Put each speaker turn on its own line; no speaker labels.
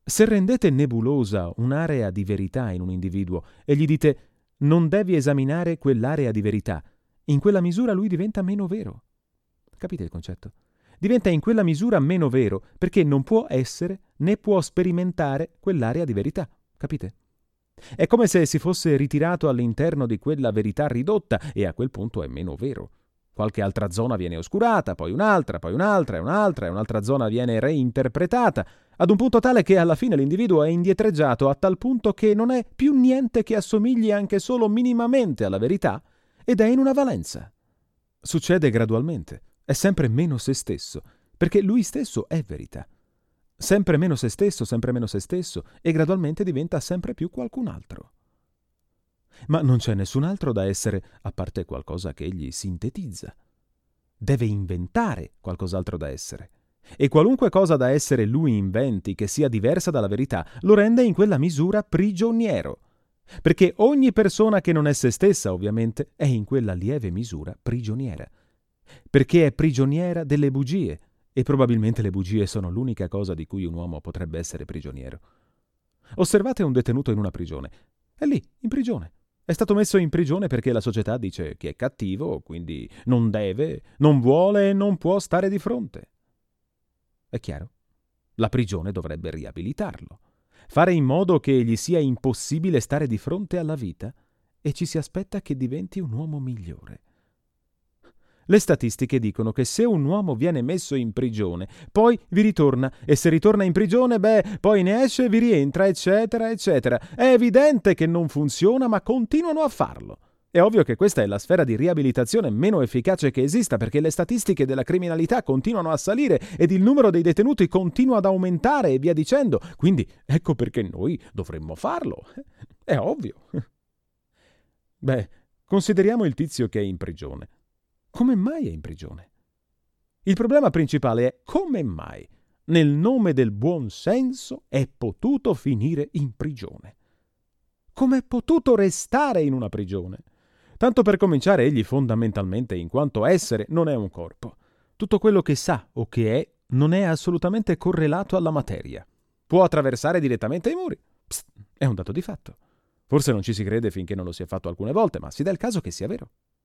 Se rendete nebulosa un'area di verità in un individuo e gli dite non devi esaminare quell'area di verità, in quella misura lui diventa meno vero. Capite il concetto? Diventa in quella misura meno vero perché non può essere né può sperimentare quell'area di verità. Capite? È come se si fosse ritirato all'interno di quella verità ridotta e a quel punto è meno vero. Qualche altra zona viene oscurata, poi un'altra, poi un'altra, e un'altra zona viene reinterpretata, ad un punto tale che alla fine l'individuo è indietreggiato a tal punto che non è più niente che assomigli anche solo minimamente alla verità ed è in una valenza. Succede gradualmente, è sempre meno se stesso, perché lui stesso è verità. Sempre meno se stesso e gradualmente diventa sempre più qualcun altro. Ma non c'è nessun altro da essere a parte qualcosa che egli sintetizza. Deve inventare qualcos'altro da essere. E qualunque cosa da essere lui inventi che sia diversa dalla verità lo rende in quella misura prigioniero. Perché ogni persona che non è se stessa, ovviamente, è in quella lieve misura prigioniera. Perché è prigioniera delle bugie, e probabilmente le bugie sono l'unica cosa di cui un uomo potrebbe essere prigioniero. Osservate un detenuto in una prigione. È lì, in prigione. È stato messo in prigione perché la società dice che è cattivo, quindi non deve, non vuole e non può stare di fronte. È chiaro? La prigione dovrebbe riabilitarlo, fare in modo che gli sia impossibile stare di fronte alla vita e ci si aspetta che diventi un uomo migliore. Le statistiche dicono che se un uomo viene messo in prigione, poi vi ritorna, e se ritorna in prigione, poi ne esce e vi rientra, eccetera, eccetera. È evidente che non funziona, ma continuano a farlo. È ovvio che questa è la sfera di riabilitazione meno efficace che esista, perché le statistiche della criminalità continuano a salire ed il numero dei detenuti continua ad aumentare e via dicendo. Quindi ecco perché noi dovremmo farlo. È ovvio. Consideriamo il tizio che è in prigione. Come mai è in prigione? Il problema principale è come mai, nel nome del buon senso, è potuto finire in prigione. Come è potuto restare in una prigione? Tanto per cominciare, egli fondamentalmente, in quanto essere, non è un corpo. Tutto quello che sa o che è non è assolutamente correlato alla materia. Può attraversare direttamente i muri. Psst, è un dato di fatto. Forse non ci si crede finché non lo si è fatto alcune volte, ma si dà il caso che sia vero.